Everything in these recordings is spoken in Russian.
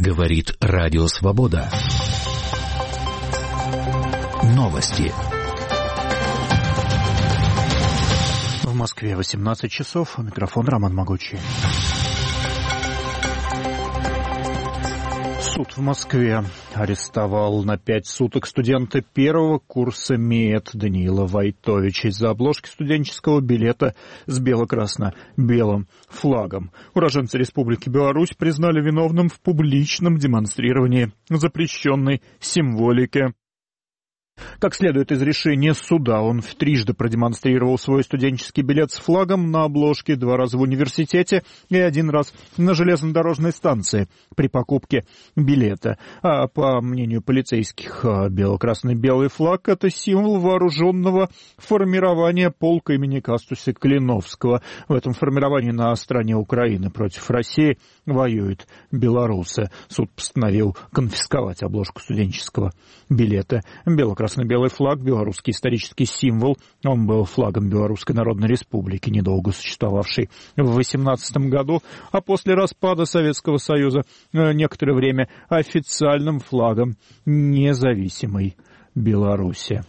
Говорит Радио Свобода. Новости. В Москве 18 часов. У микрофона Роман Могучий. Суд в Москве арестовал на 5 суток студента первого курса МИЭТ Даниила Войтовича из-за обложки студенческого билета с бело-красно-белым флагом. Уроженца Республики Беларусь признали виновным в публичном демонстрировании запрещенной символики. Как следует из решения суда, он трижды продемонстрировал свой студенческий билет с флагом на обложке, 2 раза в университете и 1 раз на железнодорожной станции при покупке билета. А по мнению полицейских, бело-красно-белый флаг — это символ вооруженного формирования полка имени Кастуса Калиновского. В этом формировании на стороне Украины против России воюют белорусы. Суд постановил конфисковать обложку студенческого билета. Бело-красно-белый флаг — белорусский исторический символ. Он был флагом Белорусской Народной Республики, недолго существовавшей в 18 году, а после распада Советского Союза некоторое время официальным флагом независимой Беларуси.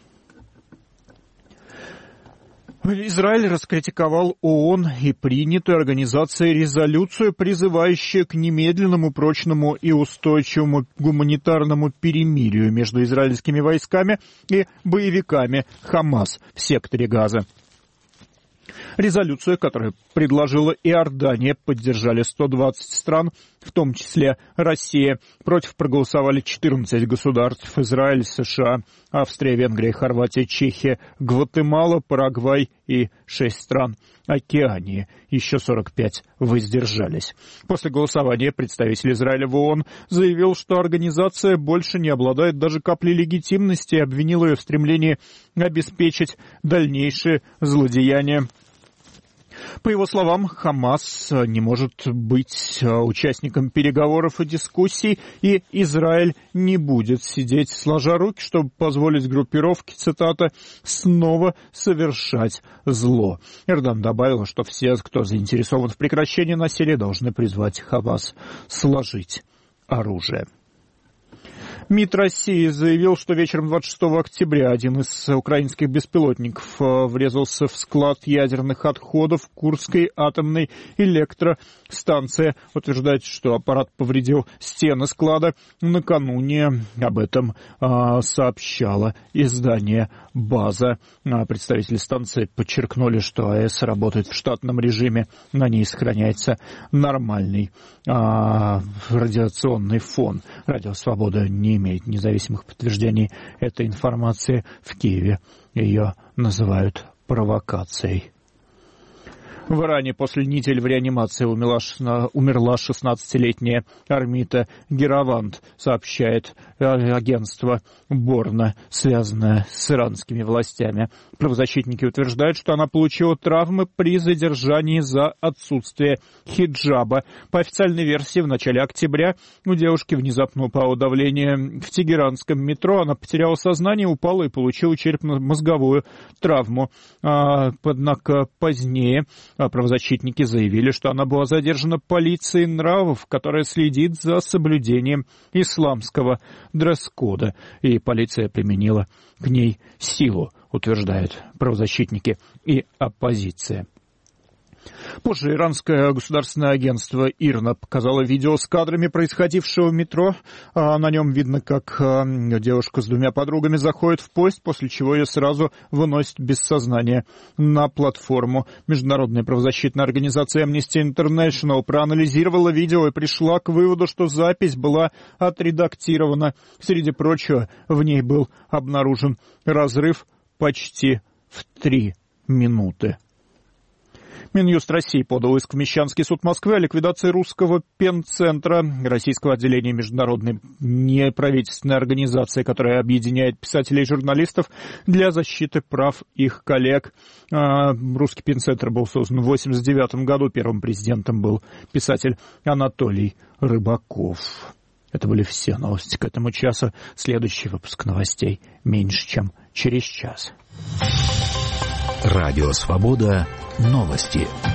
Израиль раскритиковал ООН и принятую организацией резолюцию, призывающую к немедленному, прочному и устойчивому гуманитарному перемирию между израильскими войсками и боевиками Хамас в секторе Газа. Резолюцию, которую предложила Иордания, поддержали 120 стран, в том числе Россия. Против проголосовали 14 государств: Израиль, США, Австрия, Венгрия, Хорватия, Чехия, Гватемала, Парагвай и 6 стран Океании. Еще 45 воздержались. После голосования представитель Израиля в ООН заявил, что организация больше не обладает даже каплей легитимности, и обвинил ее в стремлении обеспечить дальнейшие злодеяния. По его словам, Хамас не может быть участником переговоров и дискуссий, и Израиль не будет сидеть сложа руки, чтобы позволить группировке, цитата, «снова совершать зло». Эрдан добавил, что все, кто заинтересован в прекращении насилия, должны призвать Хамас сложить оружие. МИД России заявил, что вечером 26 октября один из украинских беспилотников врезался в склад ядерных отходов Курской атомной электростанции. Утверждает, что аппарат повредил стены склада. Накануне об этом сообщало издание «База». Представители станции подчеркнули, что АЭС работает в штатном режиме. На ней сохраняется нормальный радиационный фон. Радио «Свобода» не имеет независимых подтверждений этой информации. В Киеве ее называют провокацией. В Иране после недели в реанимации умерла 16-летняя Армита Гераванд, сообщает агентство Борна, связанное с иранскими властями. Правозащитники утверждают, что она получила травмы при задержании за отсутствие хиджаба. По официальной версии, в начале октября у девушки внезапно упало давление в тегеранском метро. Она потеряла сознание, упала и получила черепно-мозговую травму. Однако позднее правозащитники заявили, что она была задержана полицией нравов, которая следит за соблюдением исламского дресс-кода, и полиция применила к ней силу, утверждают правозащитники и оппозиция. Позже иранское государственное агентство ИРНА показало видео с кадрами происходившего в метро. На нем видно, как девушка с 2 подругами заходит в поезд, после чего ее сразу выносят без сознания на платформу. Международная правозащитная организация Amnesty International проанализировала видео и пришла к выводу, что запись была отредактирована. Среди прочего, в ней был обнаружен разрыв почти в 3 минуты. Минюст России подал иск в Мещанский суд Москвы о ликвидации русского пенцентра, российского отделения международной неправительственной организации, которая объединяет писателей и журналистов для защиты прав их коллег. Русский пенцентр был создан в 1989 году. Первым президентом был писатель Анатолий Рыбаков. Это были все новости к этому часу. Следующий выпуск новостей меньше, чем через час. Радио «Свобода». Новости.